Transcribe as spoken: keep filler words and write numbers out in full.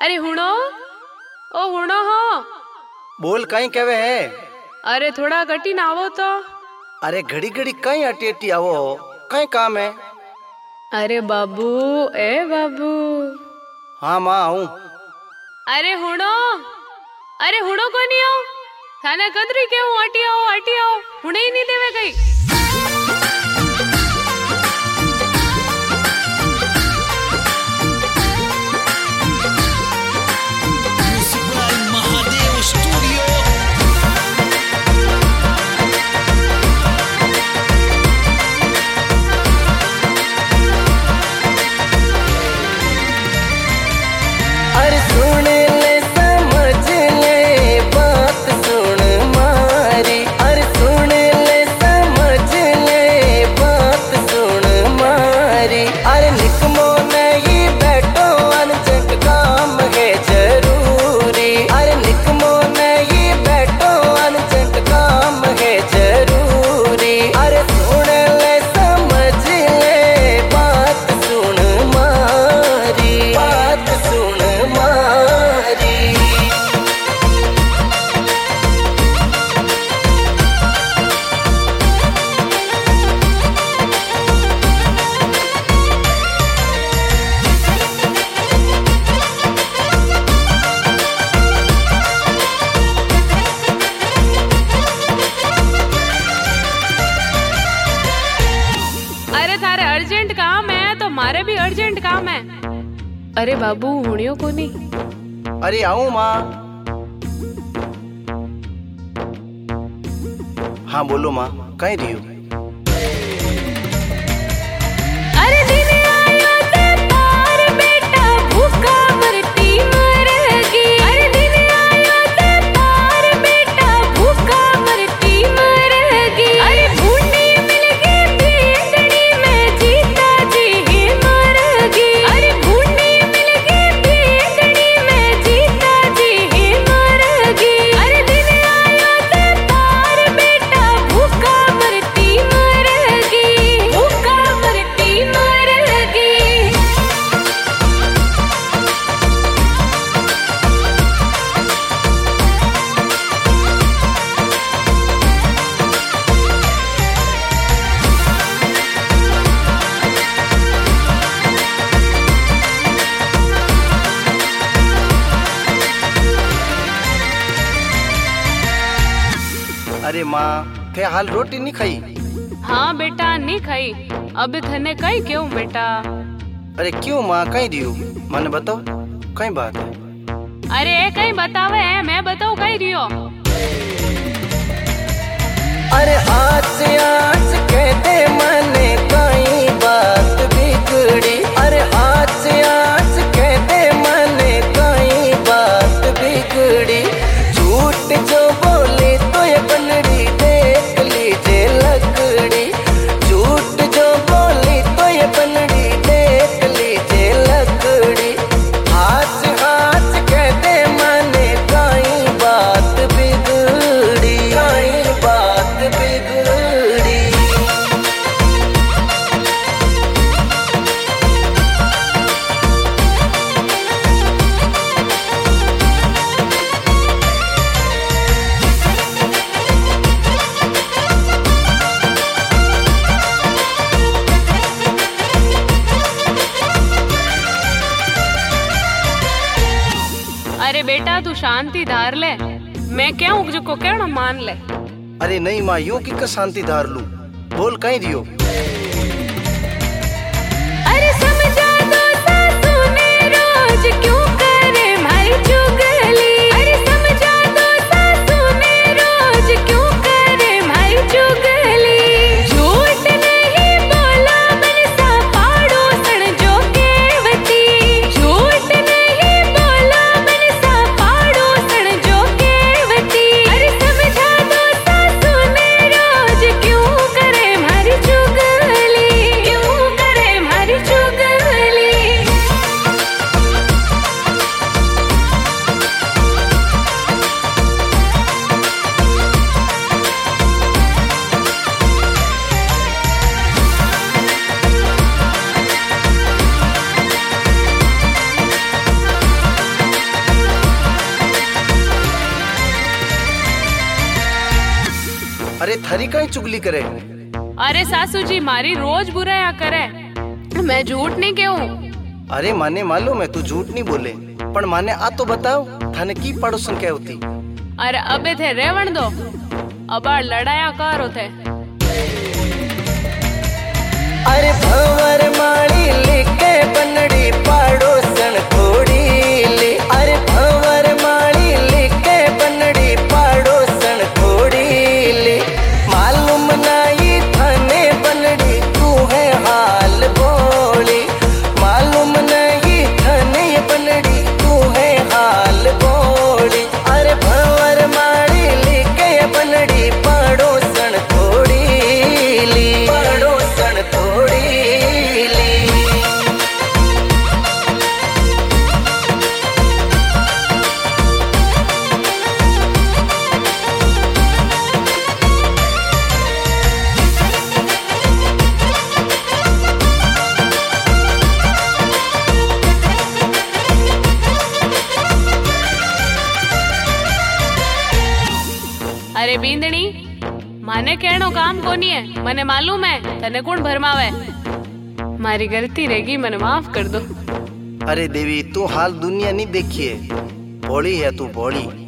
अरे हुणो, ओ हुणो हो। बोल कहीं कहवे है। अरे थोड़ा गटी ना आवो तो। अरे घड़ी घड़ी कहीं अटी अटी आवो, कहीं काम है। अरे बाबू, ए बाबू। हाँ माँ आऊं। अरे हुणो, अरे हुणो को नहीं आओ। थाने कदरी के हूँ अटी आओ अटी आओ, हुणे ही नहीं देवे कहीं। अर्जेंट काम है तो मारे भी अर्जेंट काम है। अरे बाबू हुणियो को नहीं। अरे आऊं माँ। हाँ बोलो माँ, कहीं रही हो? अरे दिन आया ते पार बेटा भूखा मरती मरेगी। अरे दिन आया ते पार बेटा भूखा मरती मरेगी। अरे भूनी मिलगी बींदड़ी में जीता जी ही मरेगी। अरे भूनी मिलगी बींदड़ी में जीता जी ही मरेगी। अरे दिन आया ते पार बेटा भूखा मरती मरेगी, भूखा मरती मरेगी। अरे माँ थे हाल रोटी नहीं खाई? हाँ बेटा नहीं खाई। अब थने कई क्यों बेटा? अरे क्यों माँ, कहीं दियो मैंने बताओ, कहीं बात है? अरे कहीं बतावे है, मैं बताऊँ कहीं रियो। अरे आज आज कहते मने कहीं बात बिगड़ी। अरे आज आज कहते मने कहीं बात बिगड़ी। झूठ जो बोले तो ये बनड़ी देख लीजिए लकड़ी। झूठ जो बोली तो ये बनड़ी देख लीजिए लकड़ी। आज आज कहते मने कहीं बात बिगड़ी, कहीं बात बिगड़ी। अरे बेटा तू शांति धार ले, मैं क्या हूँ जो को कहना मान ले। अरे नहीं माँ, यूं की का शांति धार लू। बोल कहीं दियो। अरे समझा दो सासू ने रोज क्यों करे भाई चुगली। अरे समझा दो सासू ने रोज क्यों करे भाई चुगली। झूठ नहीं बोला मनसा पाड़ो सण जो केवती। झूठ नहीं बोला मनसा पाड़ो सण जो केवती। अरे समझा दो सासू ने रोज क्यों करे भाई चुगली। अरे थारी कई चुगली करे। अरे सासू जी मारी रोज बुराया करे, मैं झूठ नहीं कहूँ। अरे माने मालूम है तू झूठ नहीं बोले, पण माने आ तो बताओ थाने की पड़ोसन क्या होती। अरे अबे थे रेवण दो, अबार लड़ाया करो थे। अरे भंवर माली लेके बनड़ी पड़ोसन थोड़ी ले। अरे भंवर माली लेके बनड़ी पड़ोसन थोड़ी ले। मालूम नहीं थाने बनड़ी तू है हाल बोली। मालूम नहीं थाने बनड़ी तू है हाल बोली। अरे भंवर माली लेके बनड़ी पड़ोसन थोड़ी ली। पड़ोसन थोड़ी ली। अरे बींदणी माने कहनो काम कोनी है, मने मालूम है तने कौन भरमावे। मारी गलती रहेगी, मने माफ कर दो। अरे देवी तू हाल दुनिया नहीं देखी है, भोली है तू भोली।